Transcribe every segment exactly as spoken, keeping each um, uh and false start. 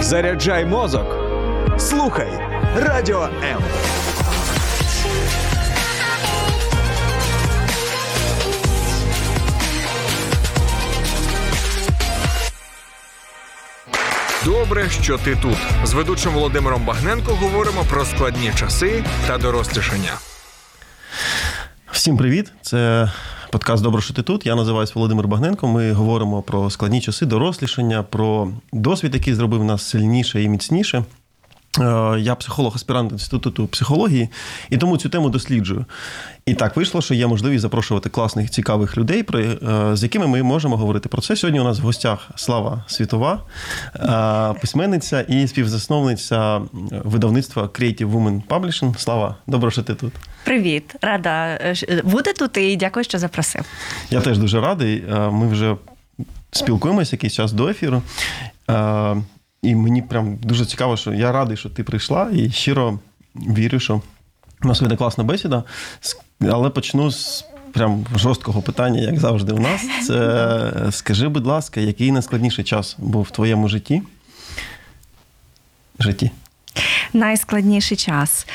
Заряджай мозок. Слухай Радіо М. Добре, що ти тут. З ведучим Володимиром Багненко говоримо про складні часи та дорослішання. Всім привіт! Це подкаст «Добре, що ти тут». Я називаюсь Володимир Багненко. Ми говоримо про складні часи дорослішання, про досвід, який зробив нас сильніше і міцніше. Я психолог-аспірант Інституту психології, і тому цю тему досліджую. І так вийшло, що є можливість запрошувати класних, цікавих людей, з якими ми можемо говорити про це. Сьогодні у нас в гостях Слава Світова, письменниця і співзасновниця видавництва Creative Women Publishing. Слава, добре, що ти тут. Привіт, рада бути тут і дякую, що запросив. Я теж дуже радий. Ми вже спілкуємося якийсь час до ефіру. І мені прям дуже цікаво, що я радий, що ти прийшла, і щиро вірю, що у нас вийде класна бесіда. Але почну з прям жорсткого питання, як завжди у нас. Це скажи, будь ласка, який найскладніший час був в твоєму житті? Житті? Найскладніший час.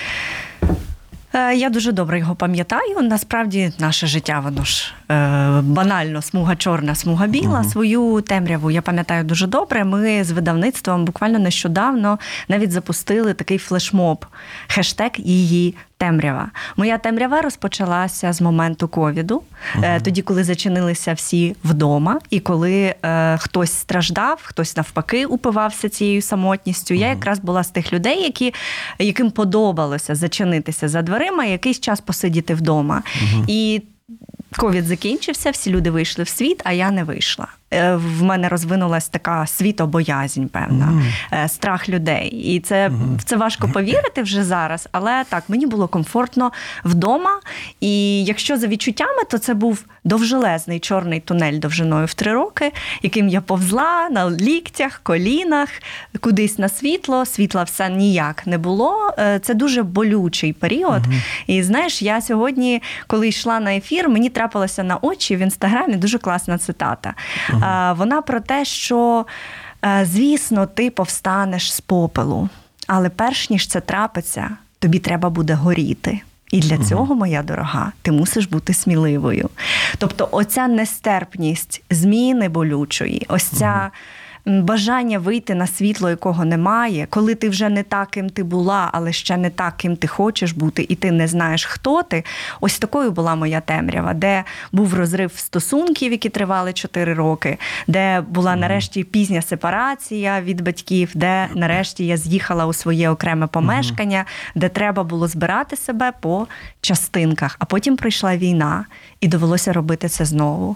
Я дуже добре його пам'ятаю. Насправді, наше життя, воно ж е, банально, смуга чорна, смуга біла. Uh-huh. Свою темряву я пам'ятаю дуже добре. Ми з видавництвом буквально нещодавно навіть запустили такий флешмоб. Хештег «Її темрява». Моя темрява розпочалася з моменту ковіду. Uh-huh. Тоді, коли зачинилися всі вдома, і коли е, хтось страждав, хтось навпаки упивався цією самотністю. Uh-huh. Я якраз була з тих людей, які, яким подобалося зачинитися за дверима і якийсь час посидіти вдома. Uh-huh. І ковід закінчився, всі люди вийшли в світ, а я не вийшла. В мене розвинулась така світобоязнь, певна, mm. страх людей. І це, mm. в це важко повірити вже зараз, але так, мені було комфортно вдома. І якщо за відчуттями, то це був довжелезний чорний тунель довжиною в три роки, яким я повзла на ліктях, колінах, кудись на світло. Світла все ніяк не було. Це дуже болючий період. Mm. І знаєш, я сьогодні, коли йшла на ефір, мені трапилася на очі в Інстаграмі дуже класна цитата. Mm. Вона про те, що, звісно, ти повстанеш з попелу, але перш ніж це трапиться, тобі треба буде горіти. І для цього, моя дорога, ти мусиш бути сміливою. Тобто оця нестерпність зміни болючої, ось ця бажання вийти на світло, якого немає, коли ти вже не так, ким ти була, але ще не так, ким ти хочеш бути, і ти не знаєш, хто ти. Ось такою була моя темрява, де був розрив стосунків, які тривали чотири роки, де була нарешті пізня сепарація від батьків, де нарешті я з'їхала у своє окреме помешкання, де треба було збирати себе по частинках. А потім прийшла війна, і довелося робити це знову.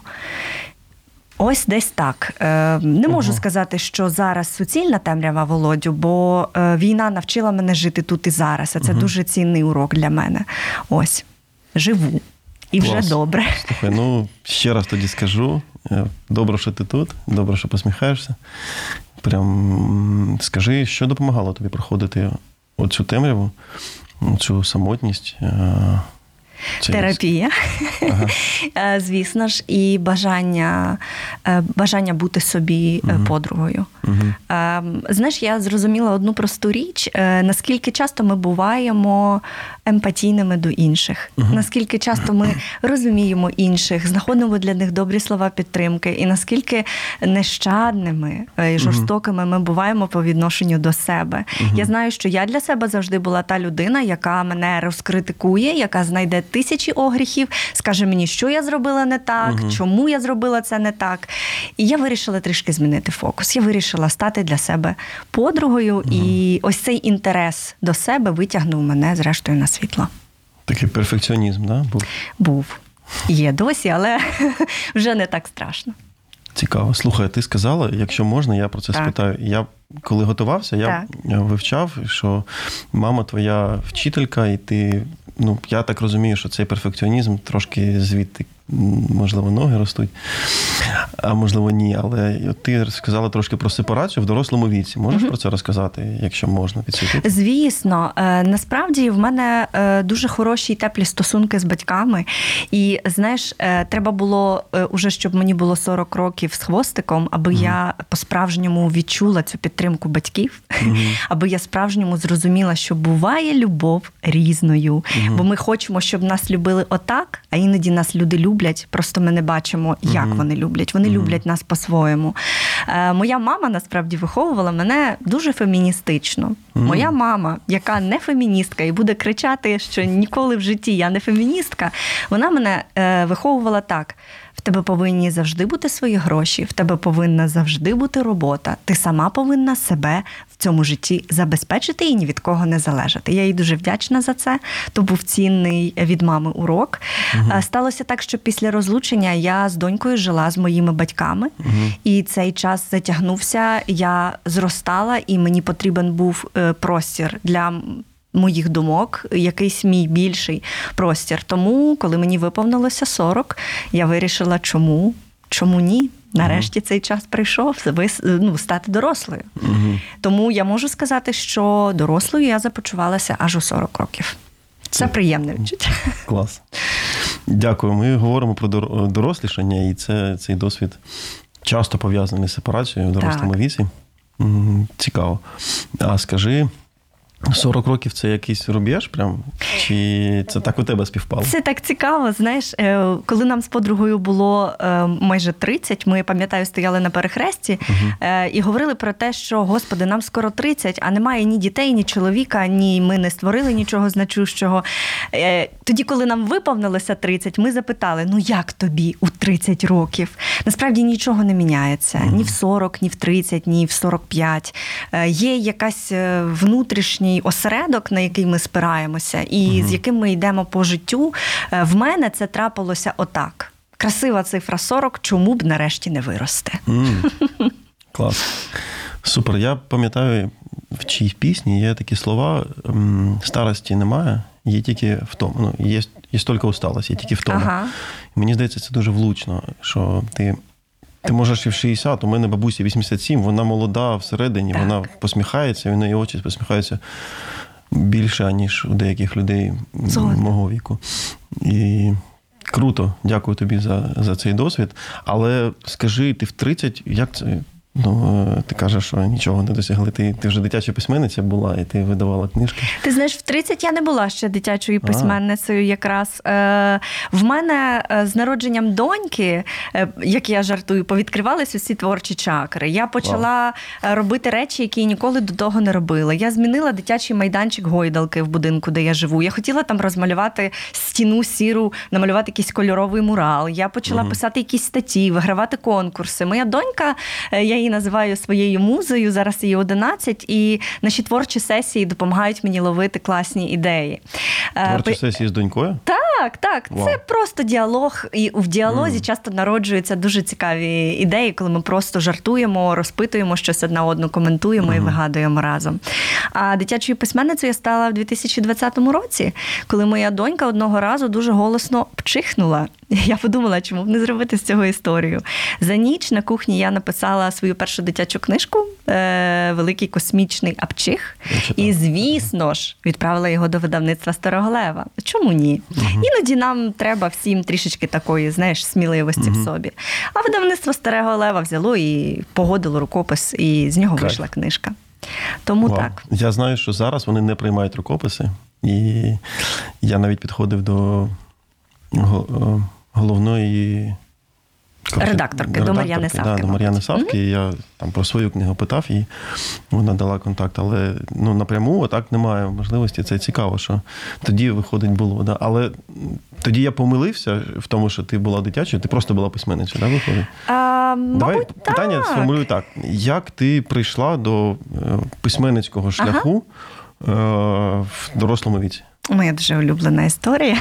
Ось десь так. Не можу uh-huh. сказати, що зараз суцільна темрява, Володю, бо війна навчила мене жити тут і зараз. А це uh-huh. дуже цінний урок для мене. Ось. Живу. І Клас. Вже добре. Слухай, ну, ще раз тоді скажу. Добре, що ти тут. Добре, що посміхаєшся. Прям скажи, що допомагало тобі проходити оцю темряву, цю самотність? Терапія, ага. Звісно ж, і бажання, бажання бути собі uh-huh. подругою. Uh-huh. Знаєш, я зрозуміла одну просту річ, наскільки часто ми буваємо емпатійними до інших, uh-huh. наскільки часто ми розуміємо інших, знаходимо для них добрі слова підтримки, і наскільки нещадними і жорстокими ми буваємо по відношенню до себе. Uh-huh. Я знаю, що я для себе завжди була та людина, яка мене розкритикує, яка знайде тисячі огріхів, скаже мені, що я зробила не так, uh-huh. чому я зробила це не так. І я вирішила трішки змінити фокус. Я вирішила стати для себе подругою, uh-huh. і ось цей інтерес до себе витягнув мене, зрештою, на світло. Такий перфекціонізм, да, був? Був. Є досі, але вже не так страшно. Цікаво. Слухай, ти сказала, якщо можна, я про це так. спитаю. Я, коли готувався, я так. вивчав, що мама твоя вчителька, і ти, ну, я так розумію, що цей перфекціонізм трошки звідти можливо, ноги ростуть, а можливо, ні. Але ти сказала трошки про сепарацію в дорослому віці. Можеш mm-hmm. про це розказати, якщо можна, підсвітити? Звісно. Насправді, в мене дуже хороші і теплі стосунки з батьками. І, знаєш, треба було уже, щоб мені було сорок років з хвостиком, аби mm-hmm. я по-справжньому відчула цю підтримку батьків, mm-hmm. аби я справжньому зрозуміла, що буває любов різною. Mm-hmm. Бо ми хочемо, щоб нас любили отак, а іноді нас люди люблять, просто ми не бачимо, як mm-hmm. вони люблять. Вони mm-hmm. люблять нас по-своєму. Е, моя мама, насправді, виховувала мене дуже феміністично. Mm-hmm. Моя мама, яка не феміністка і буде кричати, що ніколи в житті я не феміністка, вона мене е, виховувала так. В тебе повинні завжди бути свої гроші, в тебе повинна завжди бути робота. Ти сама повинна себе в цьому житті забезпечити і ні від кого не залежати. Я їй дуже вдячна за це. То був цінний від мами урок. Угу. Сталося так, що після розлучення я з донькою жила з моїми батьками. Угу. І цей час затягнувся, я зростала, і мені потрібен був простір для моїх думок, якийсь мій більший простір. Тому, коли мені виповнилося сорок, я вирішила, чому, чому ні? Нарешті mm-hmm. цей час прийшов, ну, стати дорослою. Mm-hmm. Тому я можу сказати, що дорослою я започувалася аж у сорок років. Це приємне відчуття. Клас. Дякую. Ми говоримо про дорослішання, і це, цей досвід часто пов'язаний з сепарацією в дорослому віці. Цікаво. А скажи, сорок років – це якийсь рубеж прям? Чи це так у тебе співпало? Це так цікаво. Знаєш, коли нам з подругою було майже тридцять, ми, пам'ятаю, стояли на перехресті угу. і говорили про те, що, Господи, нам скоро тридцять, а немає ні дітей, ні чоловіка, ні ми не створили нічого значущого. Тоді, коли нам виповнилося тридцять, ми запитали, ну як тобі у тридцять років? Насправді нічого не міняється. Угу. Ні в сорок, ні в тридцять, ні в сорок п'ять. Є якась внутрішня осередок, на який ми спираємося, і угу. з яким ми йдемо по життю. В мене це трапилося отак. Красива цифра сорок, чому б нарешті не вирости? Mm. Клас. Супер. Я пам'ятаю, в чиїй пісні є такі слова: старості немає, є тільки втома. Ну, є, є стільки усталості, є тільки втома. Ага. Мені здається, це дуже влучно, що ти Ти можеш і в шістдесят, у мене бабусі вісімдесят сім, вона молода всередині, так. Вона посміхається, і в неї очі посміхаються більше, ніж у деяких людей Згодна. Мого віку. І круто, дякую тобі за, за цей досвід. Але скажи, ти в тридцять, як це? Ну, ти кажеш, що нічого не досягли. Ти, ти вже дитяча письменниця була, і ти видавала книжки. Ти знаєш, в тридцять я не була ще дитячою письменницею якраз. Е, в мене з народженням доньки, е, як я жартую, повідкривались усі творчі чакри. Я почала Вау. робити речі, які ніколи до того не робила. Я змінила дитячий майданчик гойдалки в будинку, де я живу. Я хотіла там розмалювати стіну сіру, намалювати якийсь кольоровий мурал. Я почала угу. писати якісь статті, вигравати конкурси. Моя донька, я її називаю своєю музою, зараз їй одинадцять, і наші творчі сесії допомагають мені ловити класні ідеї. Творчі По... сесії з донькою? Так, так. Wow. Це просто діалог, і в діалозі mm. часто народжуються дуже цікаві ідеї, коли ми просто жартуємо, розпитуємо щось одна одну, коментуємо mm. і вигадуємо разом. А дитячою письменницею я стала в дві тисячі двадцятому році, коли моя донька одного разу дуже голосно пчихнула. Я подумала, чому б не зробити з цього історію. За ніч на кухні я написала свою першу дитячу книжку «Великий космічний апчих». І, звісно ж, відправила його до видавництва Старого Лева. Чому ні? Угу. Іноді нам треба всім трішечки такої, знаєш, сміливості угу. в собі. А видавництво Старого Лева взяло і погодило рукопис, і з нього Кайф. вийшла книжка. Тому Вау. так. Я знаю, що зараз вони не приймають рукописи. І я навіть підходив до головної редакторки, до Мар'яни Савки. Да, до Мар'яни Савки. Mm-hmm. Я там про свою книгу питав, і вона дала контакт. Але ну, напряму так немає можливості. Це цікаво, що тоді, виходить, було. Да. Але тоді я помилився в тому, що ти була дитячою, ти просто була письменницею, да, виходить? А, Давай мабуть, питання так. сформулюю так. Як ти прийшла до письменницького шляху ага. в дорослому віці? Моя дуже улюблена історія.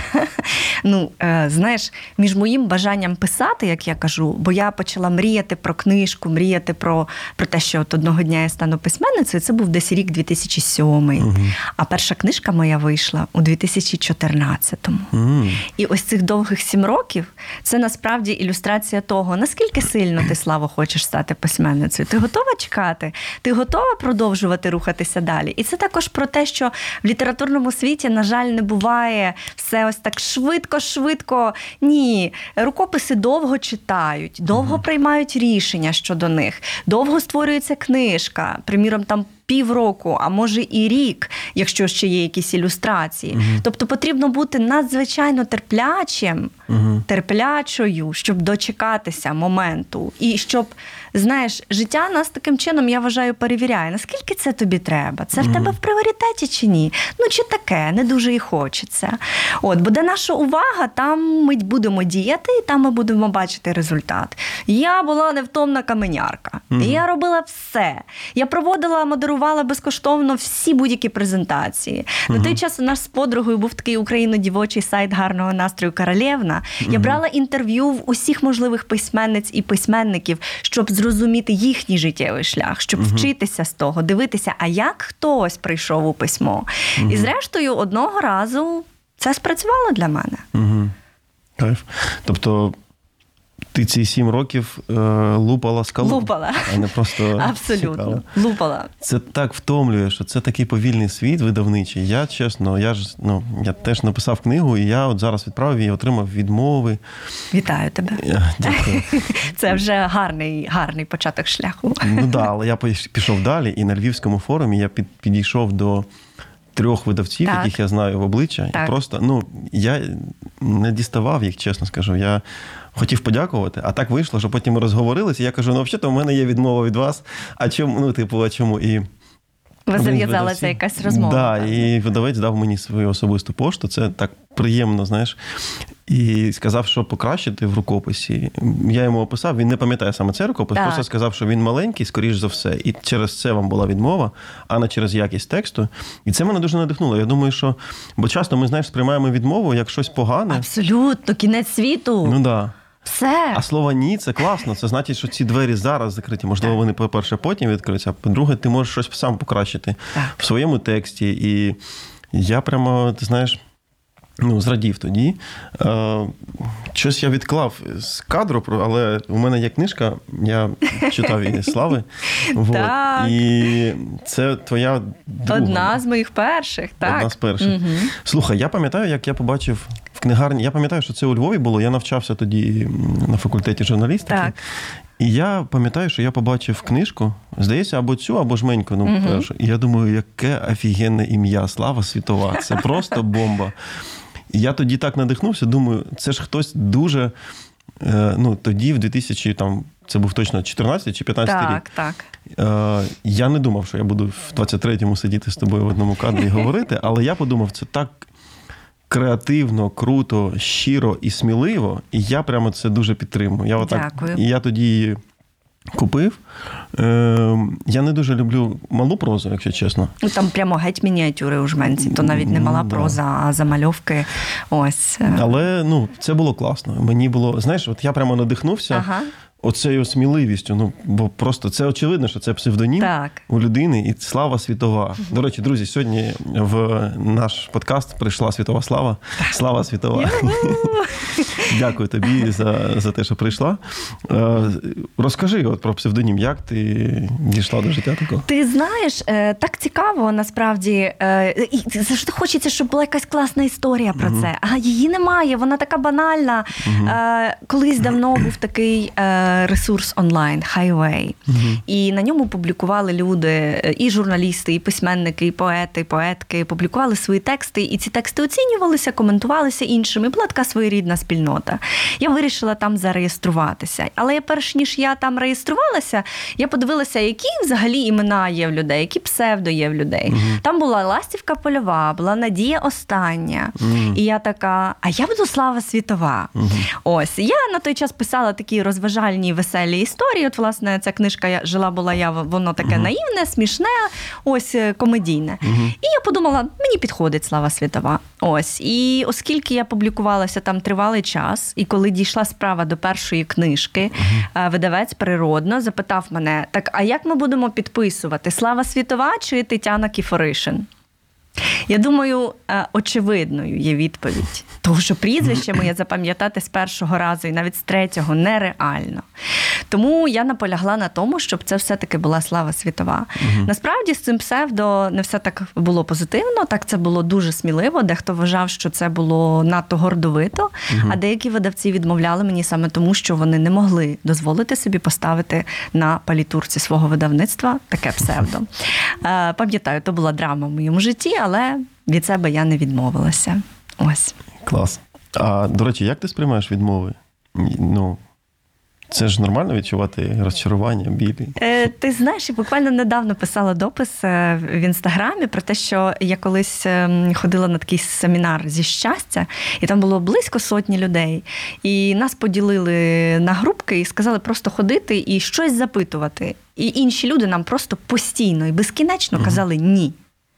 Ну, е, знаєш, між моїм бажанням писати, як я кажу, бо я почала мріяти про книжку, мріяти про, про те, що от одного дня я стану письменницею, це був десь рік дві тисячі сьомий. Угу. А перша книжка моя вийшла у дві тисячі чотирнадцятому. Угу. І ось цих довгих сім років – це насправді ілюстрація того, наскільки сильно ти, Славо, хочеш стати письменницею. Ти готова чекати? Ти готова продовжувати рухатися далі? І це також про те, що в літературному світі, на жаль, не буває все ось так швидко-швидко. Ні, рукописи довго читають, довго uh-huh. приймають рішення щодо них, довго створюється книжка, приміром, там півроку, а може і рік, якщо ще є якісь ілюстрації. Uh-huh. Тобто потрібно бути надзвичайно терплячим, uh-huh. терплячою, щоб дочекатися моменту. І щоб, знаєш, життя нас таким чином, я вважаю, перевіряє, наскільки це тобі треба. Це uh-huh. в тебе в пріоритеті чи ні? Ну, чи таке, не дуже і хочеться. От, бо де наша увага, там ми будемо діяти, і там ми будемо бачити результат. Я була невтомна каменярка. Uh-huh. Я робила все. Я проводила, модерувала безкоштовно всі будь-які презентації. Uh-huh. На той час у нас з подругою був такий україно-дівочий сайт гарного настрою «Королевна». Uh-huh. Я брала інтерв'ю в усіх можливих письменниць і письменників, щоб зрозуміти їхній життєвий шлях, щоб uh-huh. вчитися з того, дивитися, а як хтось прийшов у письмо. Uh-huh. І зрештою, одного разу це спрацювало для мене. Uh-huh. Кайф. Тобто ти ці сім років е, лупала скалу? Лупала. А не просто абсолютно. Цікаво. Лупала. Це так втомлює, що це такий повільний світ видавничий. Я, чесно, я ж, ну, я теж написав книгу, і я от зараз відправив її, отримав відмови. Вітаю тебе. Дякую. Це вже гарний, гарний початок шляху. Ну да, але я пішов далі, і на Львівському форумі я під, підійшов до трьох видавців, так. яких я знаю в обличчя. Так. І просто, ну, я не діставав їх, чесно скажу. Я хотів подякувати, а так вийшло, що потім ми розговорилися, і я кажу, ну, взагалі-то в мене є відмова від вас, а чому, ну, типу, а чому? І ви зав'язалася якась розмова. Да, так, і видавець дав мені свою особисту пошту, це так приємно, знаєш. І сказав, що покращити в рукописі. Я йому описав, він не пам'ятає саме цей рукопис, так. просто сказав, що він маленький, скоріш за все, і через це вам була відмова, а не через якість тексту. І це мене дуже надихнуло. Я думаю, що, бо часто ми, знаєш, сприймаємо відмову як щось погане. Абсолютно, кінець світу. Ну, да. Все. А слово «ні» – це класно. Це значить, що ці двері зараз закриті. Можливо, вони, по-перше, потім відкриються, а по-друге, ти можеш щось сам покращити так. в своєму тексті. І я прямо, ти знаєш, ну, зрадів тоді. Е, щось я відклав з кадру, але у мене є книжка, я читав її Слави. Вот. І це твоя друга. Одна з моїх перших, так. Одна з перших. Угу. Слухай, я пам'ятаю, як я побачив в книгарні, я пам'ятаю, що це у Львові було, я навчався тоді на факультеті журналістики. Так. І я пам'ятаю, що я побачив книжку, здається, або цю, або жменьку. Ну, угу. першу. І я думаю, яке офігенне ім'я, Слава Світова. Це просто бомба. І я тоді так надихнувся, думаю, це ж хтось дуже, ну, тоді, в дві тисячі, там, це був точно чотирнадцятий чи п'ятнадцятий так, рік. Так, так. Я не думав, що я буду в двадцять третьому сидіти з тобою в одному кадрі і говорити, але я подумав, це так креативно, круто, щиро і сміливо, і я прямо це дуже підтримую. Я отак, Дякую. І я тоді купив. Е, я не дуже люблю малу прозу, якщо чесно. Ну, там прямо геть мініатюри у жменці, то навіть не мала проза, а замальовки. Ось. Але, ну, це було класно. Мені було, знаєш, от я прямо надихнувся ага. оцею сміливістю. Ну, бо просто це очевидно, що це псевдонім так. у людини і Слава Світова. До речі, друзі, сьогодні в наш подкаст прийшла Світова Слава. Слава Світова. Дякую тобі за, за те, що прийшла. Розкажи от про псевдонім, як ти дійшла до життя такого? Ти знаєш, так цікаво, насправді. І завжди хочеться, щоб була якась класна історія про uh-huh. це. А її немає, вона така банальна. Uh-huh. Колись давно був такий ресурс онлайн, Highway. Uh-huh. І на ньому публікували люди, і журналісти, і письменники, і поети, і поетки, публікували свої тексти, і ці тексти оцінювалися, коментувалися іншими. Була така своєрідна спільнота. Я вирішила там зареєструватися. Але перш ніж я там реєструвалася, я подивилася, які взагалі імена є в людей, які псевдо є в людей. Uh-huh. Там була Ластівка Польова, була Надія Остання. Uh-huh. І я така, а я буду Слава Світова. Uh-huh. Ось. Я на той час писала такі розважальні позитивні, веселі історії. От, власне, ця книжка «Я жила була я», воно таке uh-huh. наївне, смішне, ось комедійне. Uh-huh. І я подумала, мені підходить «Слава світова». Ось. І оскільки я публікувалася там тривалий час, і коли дійшла справа до першої книжки, uh-huh. видавець природно запитав мене, так, а як ми будемо підписувати? «Слава світова» чи Тетяна Кіфоришин? Я думаю, очевидною є відповідь. Тому що прізвище моє запам'ятати з першого разу і навіть з третього нереально. Тому я наполягла на тому, щоб це все-таки була «Слава світова». Угу. Насправді, з цим псевдо не все так було позитивно, так це було дуже сміливо. Дехто вважав, що це було надто гордовито, угу. а деякі видавці відмовляли мені саме тому, що вони не могли дозволити собі поставити на палітурці свого видавництва таке псевдо. Пам'ятаю, то була драма в моєму житті, але від себе я не відмовилася. Ось. Клас. А, до речі, як ти сприймаєш відмови? Ну, це ж нормально відчувати розчарування, біль? Е, ти знаєш, я буквально недавно писала допис в Інстаграмі про те, що я колись ходила на такий семінар зі щастя, і там було близько сотні людей. І нас поділили на групки і сказали просто ходити і щось запитувати. І інші люди нам просто постійно і безкінечно угу. казали «ні».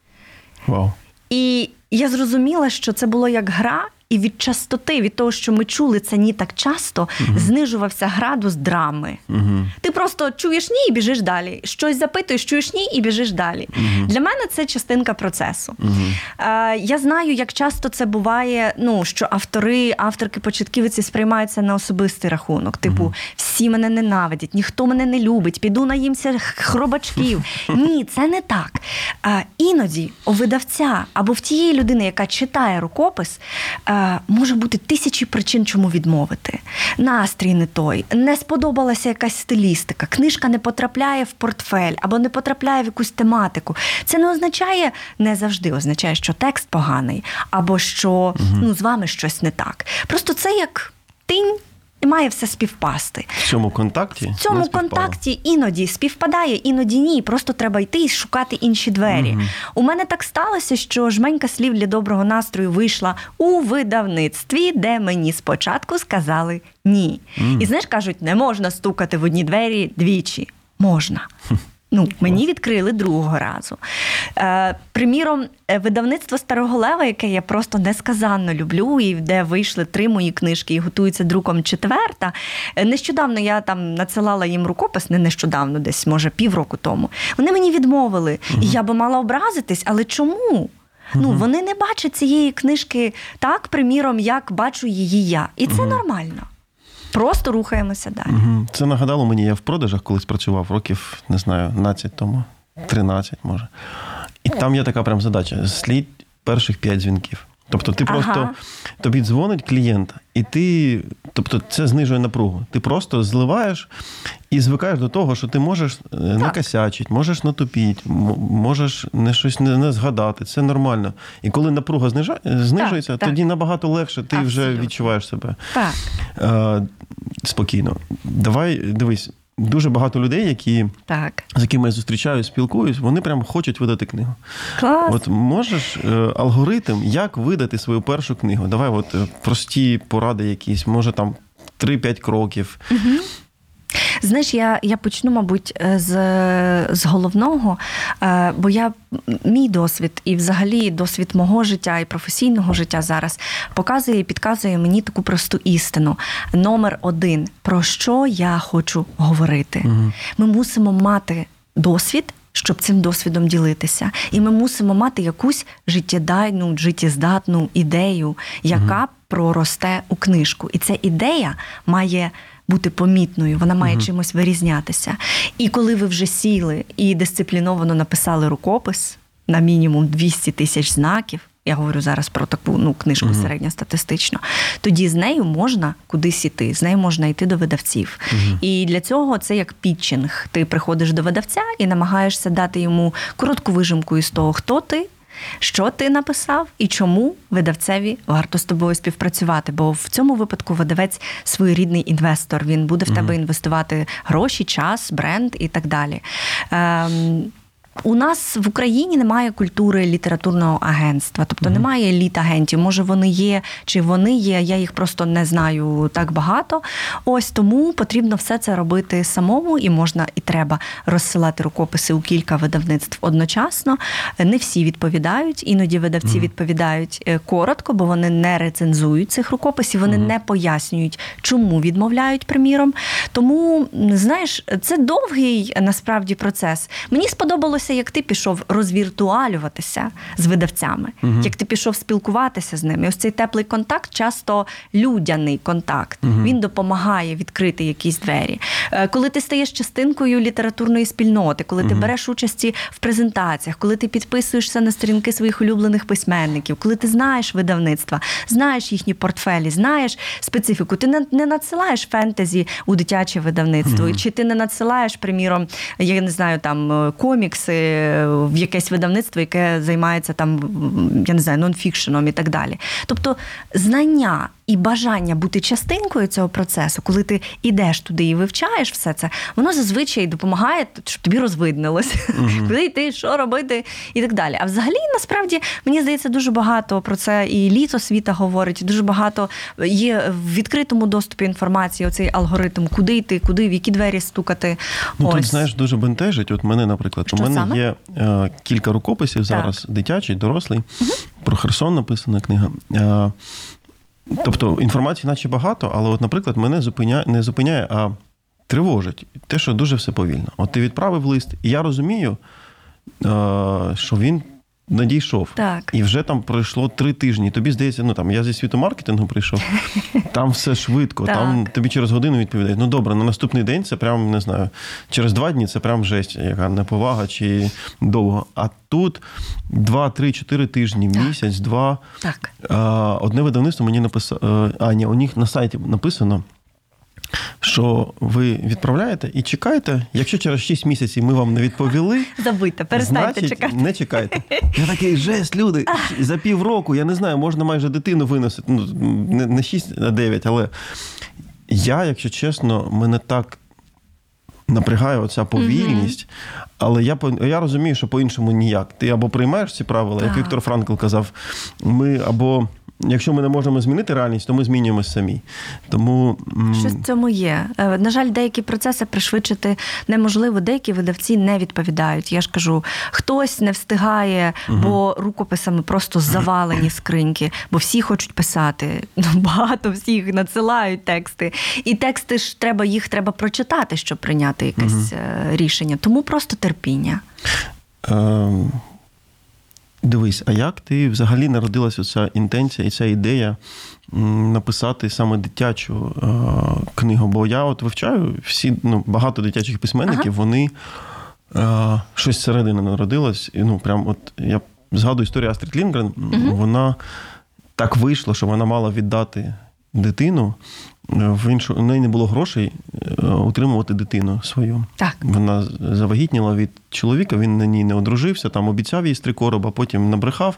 Вау. І я зрозуміла, що це було як гра, і від частоти, від того, що ми чули це «ні» так часто, угу. знижувався градус драми. Угу. Ти просто чуєш «ні» і біжиш далі. Щось запитуєш, чуєш «ні» і біжиш далі. Угу. Для мене це частинка процесу. Угу. Е, я знаю, як часто це буває, ну, що автори, авторки, початківці сприймаються на особистий рахунок. Типу, угу. всі мене ненавидять, ніхто мене не любить, піду наїмся хробачків. Ні, це не так. Е, іноді у видавця або в тієї людини, яка читає рукопис, е, може бути тисячі причин, чому відмовити. Настрій не той, не сподобалася якась стилістика, книжка не потрапляє в портфель або не потрапляє в якусь тематику. Це не означає, не завжди означає, що текст поганий або що угу. ну, з вами щось не так. Просто це як тинь, і має все співпасти. В цьому контакті? В цьому контакті іноді співпадає, іноді ні. Просто треба йти і шукати інші двері. Mm-hmm. У мене так сталося, що жменька слів для доброго настрою вийшла у видавництві, де мені спочатку сказали ні. Mm-hmm. І знаєш, кажуть, не можна стукати в одні двері двічі. Можна. Ну, мені відкрили другого разу. Е, приміром, видавництво «Старого Лева», яке я просто несказанно люблю, і де вийшли три мої книжки і готується друком четверта. Нещодавно я там надсилала їм рукопис, не нещодавно, десь, може, півроку тому. Вони мені відмовили. Угу. І я би мала образитись, але чому? Угу. Ну, вони не бачать цієї книжки так, приміром, як бачу її я. І це угу. нормально. Просто рухаємося далі. Це нагадало мені, я в продажах колись працював, років, не знаю, дванадцять тому, тринадцять може. І там є така прям задача, слід перших п'ять дзвінків. Тобто ти просто, ага. тобі дзвонить клієнт, і ти, тобто це знижує напругу. Ти просто зливаєш і звикаєш до того, що ти можеш так. накосячити, можеш натупіти, можеш не щось не, не згадати. Це нормально. І коли напруга знижа, знижується, так, тоді так. набагато легше, ти Абсолютно. вже відчуваєш себе так. е, спокійно. Давай, дивись, дуже багато людей, які, так. з якими я зустрічаюсь, спілкуюсь, вони прям хочуть видати книгу. Клас. От можеш е, алгоритм, як видати свою першу книгу? Давай от прості поради якісь, може там три-п'ять кроків. Угу. Знаєш, я, я почну, мабуть, з, з головного, бо я, мій досвід і взагалі досвід мого життя і професійного життя зараз показує і підказує мені таку просту істину. Номер один, про що я хочу говорити. Угу. Ми мусимо мати досвід, щоб цим досвідом ділитися. І ми мусимо мати якусь життєдайну, життєздатну ідею, яка угу. проросте у книжку. І ця ідея має бути помітною, вона має uh-huh. чимось вирізнятися. І коли ви вже сіли і дисципліновано написали рукопис на мінімум двісті тисяч знаків, я говорю зараз про таку ну, книжку uh-huh. середньостатистично, тоді з нею можна кудись іти, з нею можна йти до видавців. Uh-huh. І для цього це як пітчинг. Ти приходиш до видавця і намагаєшся дати йому коротку вижимку із того, хто ти, що ти написав і чому видавцеві варто з тобою співпрацювати. Бо в цьому випадку видавець своєрідний інвестор. Він буде в тебе інвестувати гроші, час, бренд і так далі. Ем, У нас в Україні немає культури літературного агентства, тобто mm-hmm. немає еліт-агентів. Може, вони є, чи вони є, я їх просто не знаю так багато. Ось тому потрібно все це робити самому, і можна, і треба розсилати рукописи у кілька видавництв одночасно. Не всі відповідають, іноді видавці mm-hmm. відповідають коротко, бо вони не рецензують цих рукописів, вони mm-hmm. не пояснюють, чому відмовляють, приміром. Тому, знаєш, це довгий, насправді, процес. Мені сподобалося, як ти пішов розвіртуалюватися з видавцями, угу. як ти пішов спілкуватися з ними. Ось цей теплий контакт, часто людяний контакт, угу. він допомагає відкрити якісь двері. Коли ти стаєш частинкою літературної спільноти, коли угу. ти береш участі в презентаціях, коли ти підписуєшся на сторінки своїх улюблених письменників, коли ти знаєш видавництва, знаєш їхні портфелі, знаєш специфіку, ти не надсилаєш фентезі у дитяче видавництво, угу. чи ти не надсилаєш, приміром, я не знаю, там, комікси в якесь видавництво, яке займається там, я не знаю, нонфікшеном і так далі. Тобто знання і бажання бути частинкою цього процесу, коли ти йдеш туди і вивчаєш все це, воно зазвичай допомагає, щоб тобі розвиднилося. Uh-huh. Куди йти, що робити і так далі. А взагалі, насправді, мені здається, дуже багато про це і літ-освіта говорить, дуже багато є в відкритому доступі інформації, оцей алгоритм, куди йти, куди, в які двері стукати. Ну, Ось. Тут, знаєш, дуже бентежить. От мене, наприклад, що у мене саме? є е, кілька рукописів зараз, так. дитячий, дорослий, uh-huh. про Херсон написана книга. Е, Тобто інформації наче багато, але, от, наприклад, мене зупиняє, не зупиняє, а тривожить те, що дуже все повільно. От ти відправив лист, і я розумію, що він надійшов. Так. І вже там пройшло три тижні. Тобі здається, ну там я зі світу маркетингу прийшов, там все швидко, так. там тобі через годину відповідають. Ну добре, на наступний день це прям, не знаю, через два дні це прям жесть, яка неповага чи довго. А тут два, три, чотири тижні, так. місяць, два. Так. Одне видавництво мені написало, а ні, у них на сайті написано, що ви відправляєте і чекаєте, якщо через шість місяців ми вам не відповіли, забийте, перестаньте значить, чекати. Не чекайте. Я такий, жесть, люди, за півроку, я не знаю, можна майже дитину виносити, ну, не шість, а дев'ять, але я, якщо чесно, мене так напрягає оця повільність, mm-hmm. але я, я розумію, що по-іншому ніяк. Ти або приймаєш ці правила, так. як Віктор Франкл казав, ми або... Якщо ми не можемо змінити реальність, то ми змінюємося самі. Тому... Щось в цьому є. На жаль, деякі процеси пришвидшити неможливо, деякі видавці не відповідають. Я ж кажу, хтось не встигає, угу. бо рукописами просто завалені скриньки, бо всі хочуть писати. Багато всіх надсилають тексти. І тексти ж треба, їх треба прочитати, щоб прийняти якесь угу. рішення. Тому просто терпіння. Ем... Дивись, а як ти взагалі народилася ця інтенція і ця ідея написати саме дитячу е, книгу? Бо я от вивчаю всі, ну, багато дитячих письменників, ага. вони е, щось зсередини народилось. І, ну, прям от я згадую історію Астрід Лінгрен, угу. вона так вийшла, що вона мала віддати дитину. В іншу, у неї не було грошей утримувати дитину свою. Так. Вона завагітніла від чоловіка, він на ній не одружився, там обіцяв їй три короба, потім набрехав.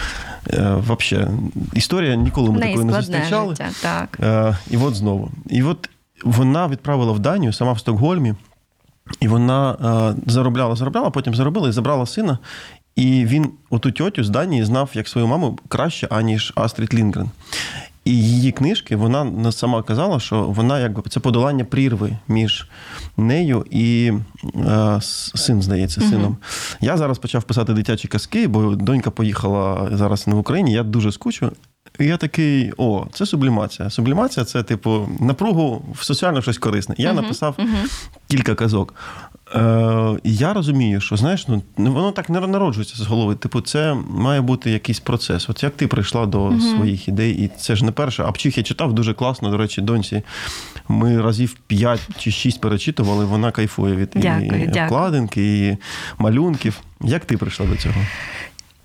Е, вообще, історія ніколи ми такої не зустрічали. Життя, так. Е, і от знову. І от вона відправила в Данію, сама в Стокгольмі, і вона е, заробляла, заробляла, потім заробила і забрала сина. І він оту тьотю з Данії знав як свою маму краще, аніж Астрід Лінгрен. І її книжки, вона сама казала, що вона якби це подолання прірви між нею і е, син, здається, сином. Uh-huh. Я зараз почав писати дитячі казки, бо донька поїхала зараз не в Україні, я дуже скучу. І я такий, о, це сублімація. Сублімація – це, типу, напругу в соціально щось корисне. Я uh-huh. написав uh-huh. кілька казок. Е, і я розумію, що, знаєш, ну, воно так не народжується з голови. Типу, це має бути якийсь процес. От як ти прийшла до uh-huh. своїх ідей, і це ж не перше. А «Пчих» я читав дуже класно, до речі, доньці. Ми разів п'ять чи шість перечитували, вона кайфує від дякую, і дякую. обкладинки, і малюнків. Як ти прийшла до цього?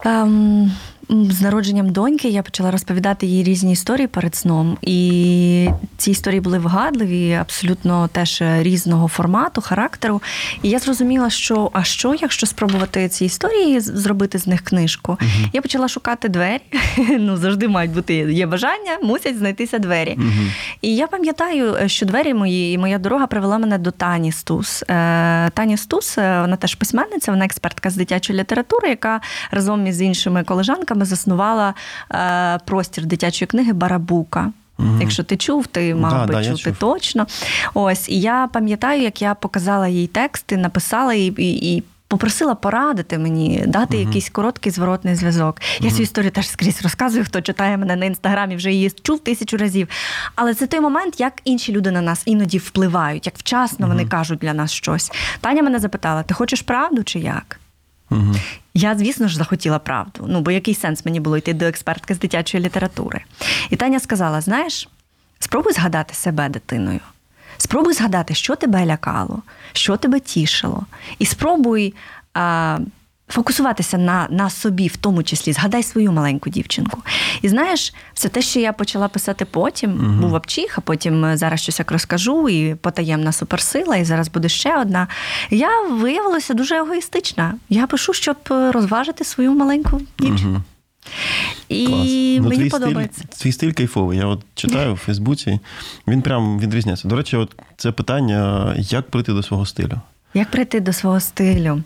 Ем, з народженням доньки я почала розповідати їй різні історії перед сном. І ці історії були вигадливі, абсолютно теж різного формату, характеру. І я зрозуміла, що а що, якщо спробувати ці історії зробити з них книжку? Uh-huh. Я почала шукати двері. Ну, завжди мають бути, є бажання, мусять знайтися двері. Uh-huh. І я пам'ятаю, що двері мої, і моя дорога привела мене до Тані Стус. Таня Стус, вона теж письменниця, вона експертка з дитячої літератури, яка разом із іншими колежанками заснувала е, простір дитячої книги «Барабука». Mm-hmm. Якщо ти чув, ти мав да, би да, чути точно. Ось, і я пам'ятаю, як я показала їй тексти, написала і, і, і попросила порадити мені, дати mm-hmm. якийсь короткий зворотний зв'язок. Mm-hmm. Я цю історію теж скрізь розказую, хто читає мене на Інстаграмі, вже її чув тисячу разів. Але це той момент, як інші люди на нас іноді впливають, як вчасно mm-hmm. вони кажуть для нас щось. Таня мене запитала, ти хочеш правду чи як? Угу. Я, звісно ж, захотіла правду. Ну, бо який сенс мені було йти до експертки з дитячої літератури? І Таня сказала, знаєш, спробуй згадати себе дитиною. Спробуй згадати, що тебе лякало, що тебе тішило. І спробуй а, фокусуватися на, на собі, в тому числі. Згадай свою маленьку дівчинку. І знаєш, все те, що я почала писати потім, угу. був обчих, а потім зараз щось як розкажу, і потаємна суперсила, і зараз буде ще одна. Я виявилася дуже егоїстична. Я пишу, щоб розважити свою маленьку дівчинку. Угу. І ну, мені твій подобається. Стиль, твій стиль кайфовий. Я от читаю в Фейсбуці, він прям відрізняється. До речі, от це питання, як прийти до свого стилю? Як прийти до свого стилю?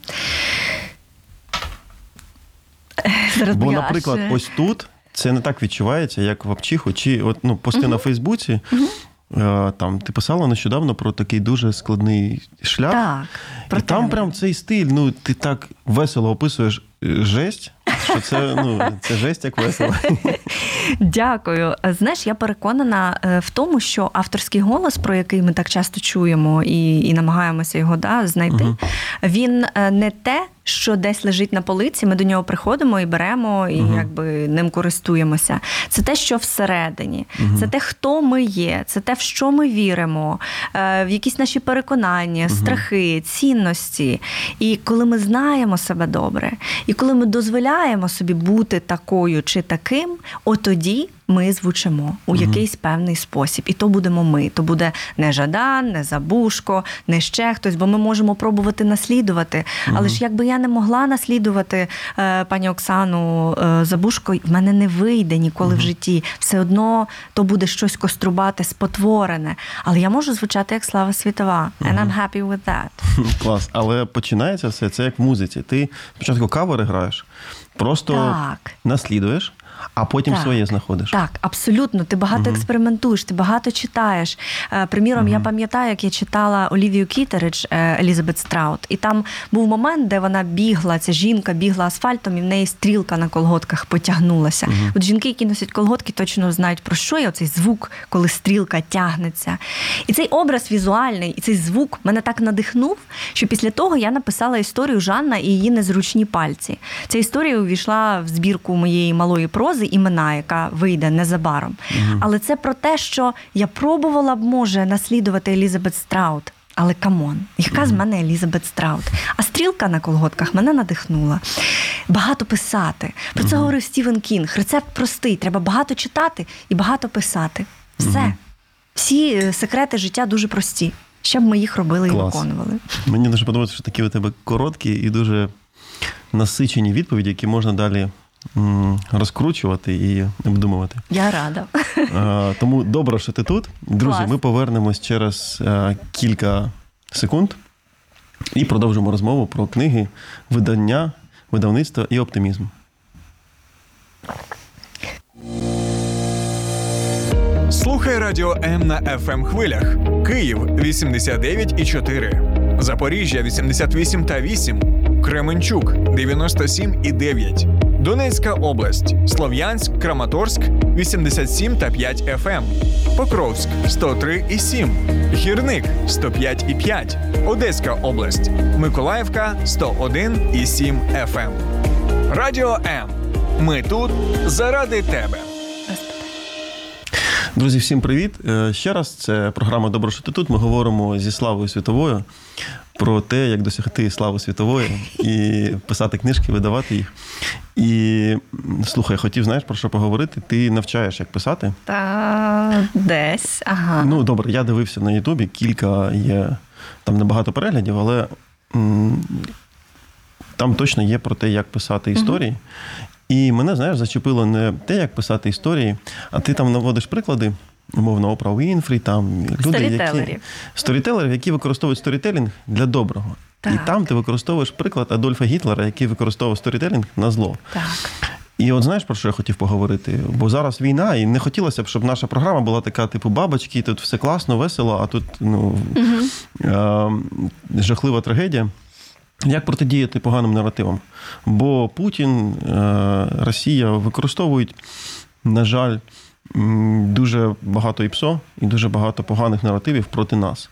Зараз Бо, наприклад, аж... ось тут це не так відчувається, як в обчиху. Чи от, ну, пости uh-huh. на Фейсбуці, uh-huh. там, ти писала нещодавно про такий дуже складний шлях. Так, і там тебе. Прям цей стиль, ну, ти так весело описуєш жесть, що це, ну, це жесть як весело. Дякую. Знаєш, я переконана в тому, що авторський голос, про який ми так часто чуємо і, і намагаємося його да, знайти, uh-huh. він не те, що десь лежить на полиці, ми до нього приходимо і беремо, і uh-huh. якби ним користуємося. Це те, що всередині. Uh-huh. Це те, хто ми є, це те, в що ми віримо, в якісь наші переконання, uh-huh. страхи, цінності. І коли ми знаємо себе добре, і коли ми дозволяємо собі бути такою чи таким, отоді ми звучимо у якийсь mm-hmm. певний спосіб. І то будемо ми. То буде не Жадан, не Забушко, не ще хтось, бо ми можемо пробувати наслідувати. Mm-hmm. Але ж якби я не могла наслідувати е, пані Оксану е, Забушко, в мене не вийде ніколи mm-hmm. в житті. Все одно то буде щось кострубате, спотворене. Але я можу звучати як Слава Світова. Mm-hmm. And I'm happy with that. Клас. Але починається все, це як в музиці. Ти спочатку кавери граєш, просто так. наслідуєш, а потім так, своє знаходиш. Так, абсолютно. Ти багато uh-huh. експериментуєш, ти багато читаєш. Приміром, uh-huh. я пам'ятаю, як я читала Олівію Кітеридж, Елізабет Страут, і там був момент, де вона бігла, ця жінка бігла асфальтом, і в неї стрілка на колготках потягнулася. Uh-huh. От жінки, які носять колготки, точно знають, про що є оцей звук, коли стрілка тягнеться. І цей образ візуальний, і цей звук мене так надихнув, що після того я написала історію «Жанна і її незручні пальці». Ця історія увійшла в збірку моєї малої прози «Імена», яка вийде незабаром. Mm-hmm. Але це про те, що я пробувала б, може, наслідувати Елізабет Страут. Але камон, яка mm-hmm. з мене Елізабет Страут? А стрілка на колготках мене надихнула. Багато писати. Про це mm-hmm. говорив Стівен Кінг. Рецепт простий. Треба багато читати і багато писати. Все. Mm-hmm. Всі секрети життя дуже прості. Щоб ми їх робили Клас. І виконували. Мені дуже подобається, що такі у тебе короткі і дуже насичені відповіді, які можна далі розкручувати і обдумувати. Я рада. Тому добре, що ти тут. Друзі, Клас. Ми повернемось через кілька секунд і продовжимо розмову про книги, видання, видавництво і оптимізм. Слухай Радіо М на еф ем хвилях. Київ вісімдесят дев'ять і чотири. Запоріжжя вісімдесят вісім та вісім. Кременчук дев'яносто сім і дев'ять. Донецька область, Слов'янськ, Краматорськ вісімдесят сім та п'ять еф ем, Покровськ сто три і сім, Гірник сто п'ять і п'ять, Одеська область, Миколаївка сто один і сім еф ем. Радіо М. Ми тут заради тебе. Друзі, всім привіт. Ще раз, це програма «Добре, що ти тут». Ми говоримо зі Славою Світовою. про те, як досягти слави світової і писати книжки, видавати їх. І, слухай, хотів, знаєш, про що поговорити? Ти навчаєш, як писати? Та десь, ага. Ну, добре, я дивився на Ютубі, кілька є, там небагато переглядів, але м, там точно є про те, як писати історії. Mm-hmm. І мене, знаєш, зачепило не те, як писати історії, а ти там наводиш приклади, умовно, Опра Уінфрі, там люди, які... Сторітелерів, які використовують сторітелінг для доброго. Так. І там ти використовуєш приклад Адольфа Гітлера, який використовував сторітелінг на зло. Так. І от знаєш, про що я хотів поговорити? Бо зараз війна, і не хотілося б, щоб наша програма була така, типу, бабочки, тут все класно, весело, а тут, ну, угу. е- жахлива трагедія. Як протидіяти поганим наративам? Бо Путін, е- Росія використовують, на жаль, дуже багато ІПСО і дуже багато поганих наративів проти нас.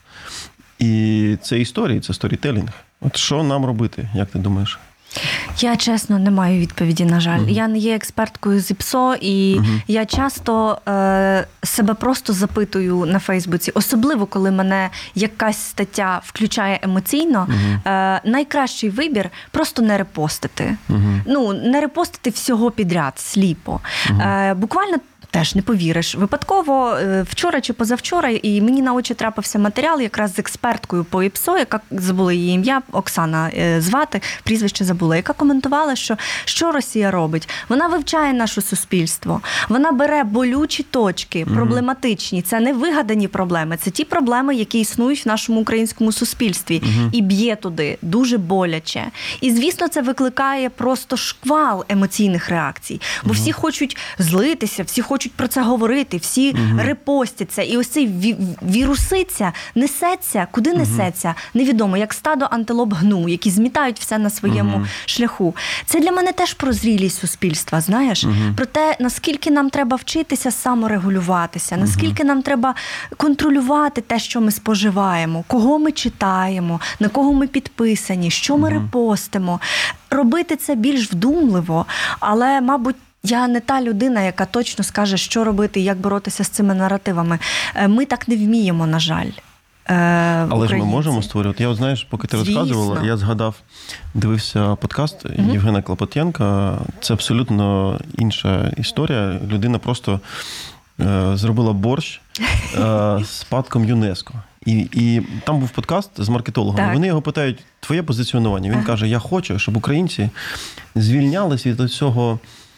І це історії, це сторітелінг. От що нам робити, як ти думаєш? Я, чесно, не маю відповіді, на жаль. Uh-huh. Я не є експерткою з ІПСО, і uh-huh. я часто е, себе просто запитую на Фейсбуці, особливо, коли мене якась стаття включає емоційно, uh-huh. е, найкращий вибір – просто не репостити. Uh-huh. Ну, не репостити всього підряд, сліпо. Uh-huh. Е, буквально теж не повіриш. Випадково вчора чи позавчора і мені на очі трапився матеріал якраз з експерткою по ІПСО, яка, забула її ім'я, Оксана звати, прізвище забула, яка коментувала, що що Росія робить. Вона вивчає наше суспільство, вона бере болючі точки, проблематичні, це не вигадані проблеми, це ті проблеми, які існують в нашому українському суспільстві, угу. і б'є туди дуже боляче. І, звісно, це викликає просто шквал емоційних реакцій, бо угу. всі хочуть злитися, всі хочуть про це говорити, всі угу. репостяться. І ось цей ві- вірусиця несеться, куди угу. несеться, невідомо, як стадо антилоп гну, які змітають все на своєму угу. шляху. Це для мене теж про зрілість суспільства, знаєш? Угу. Про те, наскільки нам треба вчитися саморегулюватися, наскільки угу. нам треба контролювати те, що ми споживаємо, кого ми читаємо, на кого ми підписані, що ми угу. репостимо. Робити це більш вдумливо, але, мабуть, я не та людина, яка точно скаже, що робити і як боротися з цими наративами. Ми так не вміємо, на жаль. Але українці. Ж ми можемо створювати. Я, от, знаєш, поки ти Звісно. розказувала, я згадав, дивився подкаст угу. Євгена Клопотенка. Це абсолютно інша історія. Людина просто е, зробила борщ е, з спадком ЮНЕСКО. І, і там був подкаст з маркетологами. Так. Вони його питають, твоє позиціонування. Він ага. каже, я хочу, щоб українці звільнялися від цього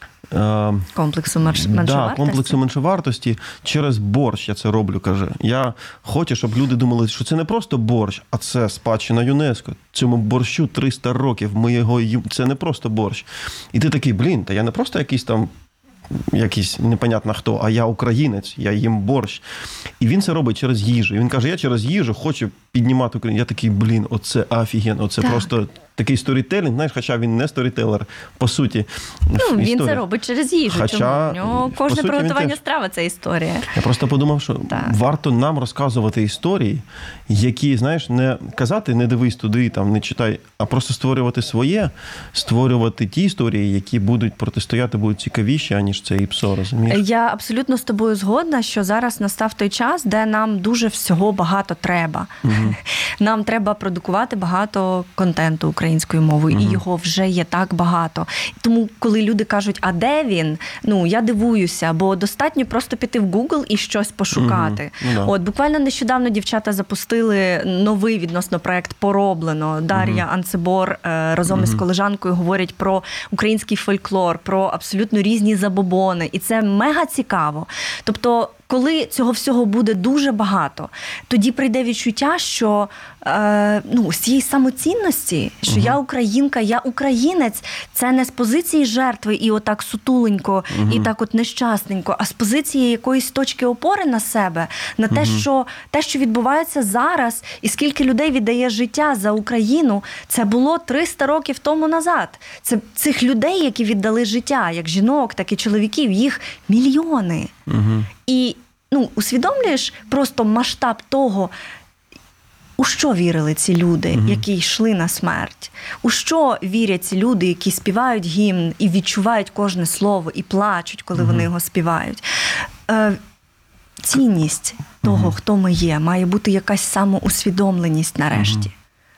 комплексу меншовартості. Да, комплексу меншовартості через борщ я це роблю, каже. Я хочу, щоб люди думали, що це не просто борщ, а це спадщина ЮНЕСКО. Цьому борщу триста років, ми його їм. Це не просто борщ. І ти такий, блін, та я не просто якийсь там якийсь непонятно хто, а я українець, я їм борщ. І він це робить через їжу. І він каже, я через їжу хочу піднімати Україну. Я такий, блін, оце офігенно, оце так. просто такий сторітелінг, знаєш, хоча він не сторітелер, по суті. Ну, він це робить через їжу. Хоча, чому? У нього кожне приготування страви – це історія. Я просто подумав, що так. варто нам розказувати історії, які, знаєш, не казати, не дивись туди, там, не читай, а просто створювати своє, створювати ті історії, які будуть протистояти, будуть цікавіші, аніж це ІПСО, розумієш? Я абсолютно з тобою згодна, що зараз настав той час, де нам дуже всього багато треба. Угу. Нам треба продукувати багато контенту українською мовою, угу. і його вже є так багато. Тому, коли люди кажуть, а де він? Ну, я дивуюся, бо достатньо просто піти в Google і щось пошукати. Угу. От, буквально нещодавно дівчата запустили новий відносно проект «Пороблено». Дар'я угу. Анцебор разом угу. із колежанкою говорять про український фольклор, про абсолютно різні забобони. І це мега цікаво. Тобто, коли цього всього буде дуже багато, тоді прийде відчуття, що е, ну, з цієї самоцінності, що угу. я українка, я українець, це не з позиції жертви і отак сутуленько, угу. і так от нещасненько, а з позиції якоїсь точки опори на себе, на те, угу. що те, що відбувається зараз, і скільки людей віддає життя за Україну, це було триста років тому назад. Це цих людей, які віддали життя, як жінок, так і чоловіків, їх мільйони. Угу. І, ну, усвідомлюєш просто масштаб того, у що вірили ці люди, угу. які йшли на смерть? У що вірять ці люди, які співають гімн і відчувають кожне слово, і плачуть, коли угу. вони його співають? Е, цінність угу. того, хто ми є, має бути якась самоусвідомленість нарешті. Угу.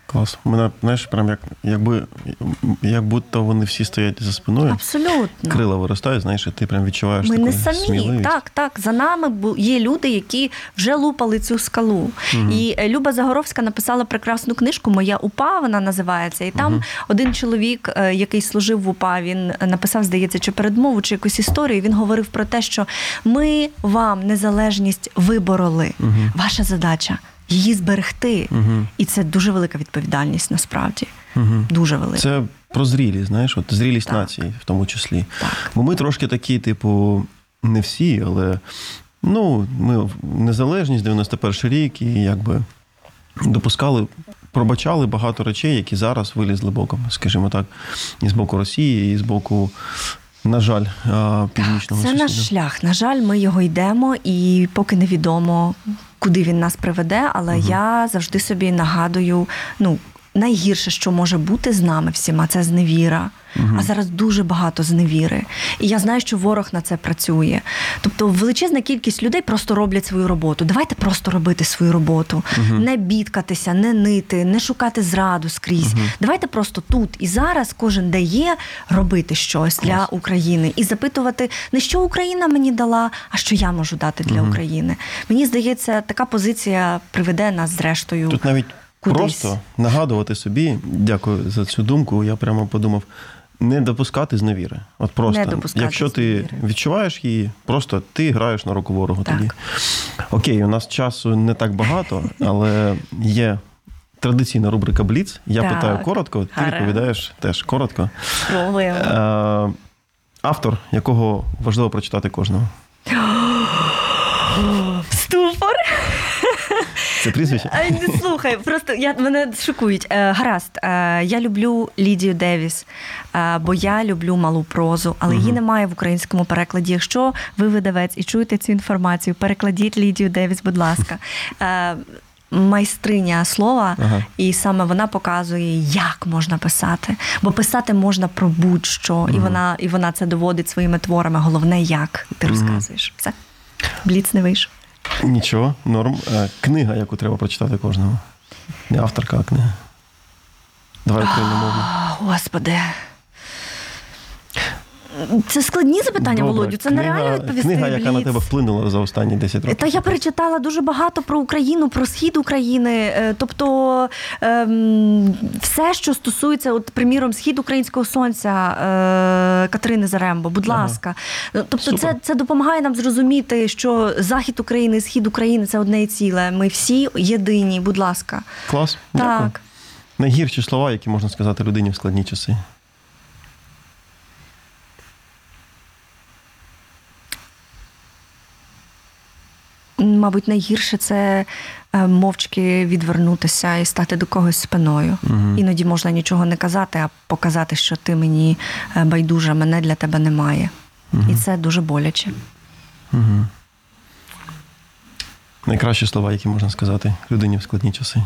Клас. У мене, знаєш, прям як, якби, як будто вони всі стоять за спиною. Абсолютно. Крила виростають, знаєш, і ти прям відчуваєш Ми таку не самі. сміливість. Так, так. За нами бу- є люди, які вже лупали цю скалу. Мгм. І е, Люба Загоровська написала прекрасну книжку «Моя УПА», вона називається. І там один чоловік, е, який служив в УПА, він написав, здається, чи передмову, чи якусь історію. Він говорив про те, що ми вам незалежність вибороли. Мгм. Ваша задача – її зберегти. Мгм. І це дуже велика відповідальність, насправді. Мгм. Дуже велика. Це про зрілість, знаєш, от зрілість Так. нації в тому числі. Так. Бо ми трошки такі, типу, не всі, але ну, ми в незалежність, дев'яносто перший рік, і якби допускали, пробачали багато речей, які зараз вилізли боком, скажімо так, і з боку Росії, і з боку, на жаль, північного Це сусіда. наш шлях. На жаль, ми його йдемо, і поки невідомо, куди він нас приведе, але Угу. я завжди собі нагадую, ну, найгірше, що може бути з нами всіма, це зневіра. Угу. А зараз дуже багато зневіри. І я знаю, що ворог на це працює. Тобто величезна кількість людей просто роблять свою роботу. Давайте просто робити свою роботу. Угу. Не бідкатися, не нити, не шукати зраду скрізь. Угу. Давайте просто тут і зараз кожен дає робити щось для Клас. України. І запитувати, не що Україна мені дала, а що я можу дати для Угу. України. Мені здається, така позиція приведе нас зрештою. Тут навіть кудись. просто нагадувати собі, дякую за цю думку, я прямо подумав, не допускати зневіри. От просто, Не допускати якщо ти зневіри. відчуваєш її, просто ти граєш на руку ворогу Так. тоді. Окей, у нас часу не так багато, але є традиційна рубрика «Бліц». Я Так. питаю коротко, ти Гаразд. відповідаєш теж коротко. Спробуємо. Е, автор, якого важливо прочитати кожному. Ступор. Це прізвище? Ай, не слухай, просто я, мене шокують. Е, гаразд, е, я люблю Лідію Девіс, е, бо я люблю малу прозу, але її немає в українському перекладі. Якщо ви видавець і чуєте цю інформацію, перекладіть Лідію Девіс, будь ласка. Е, майстриня слова, Ага. і саме вона показує, як можна писати. Бо писати можна про будь-що, і, вона, і вона це доводить своїми творами. Головне, як ти розказуєш. Все. Бліц не вийшов. Нічого, норм. Е, Книга, яку треба прочитати кожному. Не авторка, а книга. Давай україномовно. А, Господи. Це складні запитання, Добре. Володю. Це Книга- нереально відповісти. Книга, яка на Бліц. тебе вплинула за останні десять років. Та я перечитала дуже багато про Україну, про схід України. Е, Тобто ем, все, що стосується, от, приміром, схід українського сонця е, Катерини Зарембо, будь Ага. ласка. Тобто це, Супер. це допомагає нам зрозуміти, що захід України і схід України – це одне і ціле. Ми всі єдині, будь ласка. Клас. Дякую. Так. Найгірші слова, які можна сказати людині в складні часи. Мабуть, найгірше це е, мовчки відвернутися і стати до когось спиною. Угу. Іноді можна нічого не казати, а показати, що ти мені е, байдужа, мене для тебе немає. Угу. І це дуже боляче. Угу. Найкращі слова, які можна сказати людині в складні часи.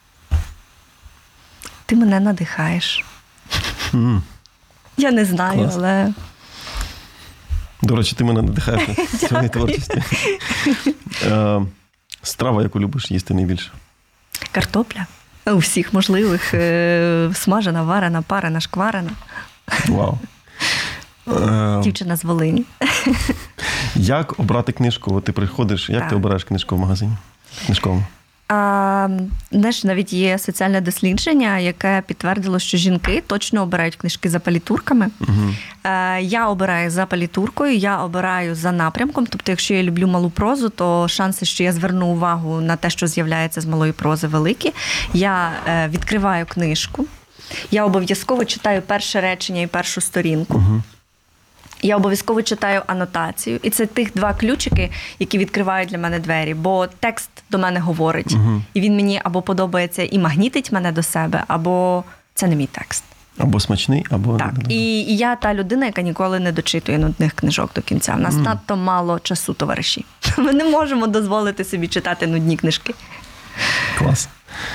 Ти мене надихаєш. М. Я не знаю, Клас. але До речі, ти мене надихаєш на своїй творчості. Е, Страва, яку любиш їсти найбільше. картопля у всіх можливих. е, Смажена, варена, парена, шкварена. Вау. Е, Дівчина з Волині. Як обрати книжку? От ти приходиш, як Так. ти обираєш книжку в магазині? Книжковому. А, знаєш, навіть є соціальне дослідження, яке підтвердило, що жінки точно обирають книжки за палітурками. Угу. Е, Я обираю за палітуркою, я обираю за напрямком. Тобто, якщо я люблю малу прозу, то шанси, що я зверну увагу на те, що з'являється з малої прози, великі. Я е, відкриваю книжку, я обов'язково читаю перше речення і першу сторінку. Угу. Я обов'язково читаю анотацію. І це тих два ключики, які відкривають для мене двері. Бо текст до мене говорить. Угу. І він мені або подобається і магнітить мене до себе, або це не мій текст. Або смачний, або... Так, і, і я та людина, яка ніколи не дочитує нудних книжок до кінця. У нас Мгм. надто мало часу, товариші. Ми не можемо дозволити собі читати нудні книжки. Клас.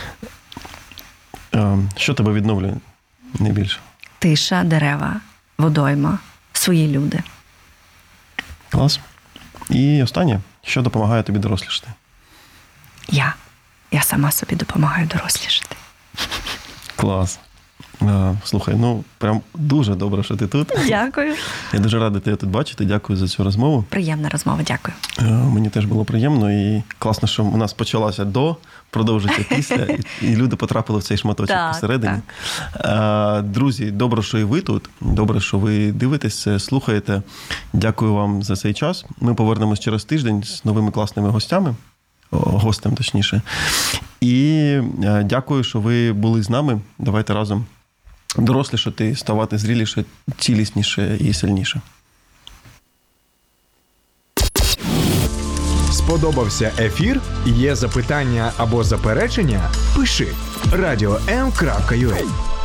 Е, Що тебе відновлює найбільше? Тиша, дерева, водойма, свої люди. Клас. І останнє. Що допомагає тобі дорослішати? Я. Я сама собі допомагаю дорослішати. Клас. А, слухай, ну прям дуже добре, що ти тут. Дякую. Я дуже радий тебе тут бачити. Дякую за цю розмову. Приємна розмова, дякую. А, мені теж було приємно і класно, що у нас почалася до, продовжиться після, і, і люди потрапили в цей шматочок Так, посередині. А, друзі, добре, що і ви тут. Добре, що ви дивитесь це, слухаєте. Дякую вам за цей час. Ми повернемось через тиждень з новими класними гостями. Гостем, точніше. І дякую, що ви були з нами. Давайте разом дорослішати, ставати зріліше, цілісніше і сильніше. Сподобався ефір? Є запитання або заперечення? Пиши радіо ем крапка ю а.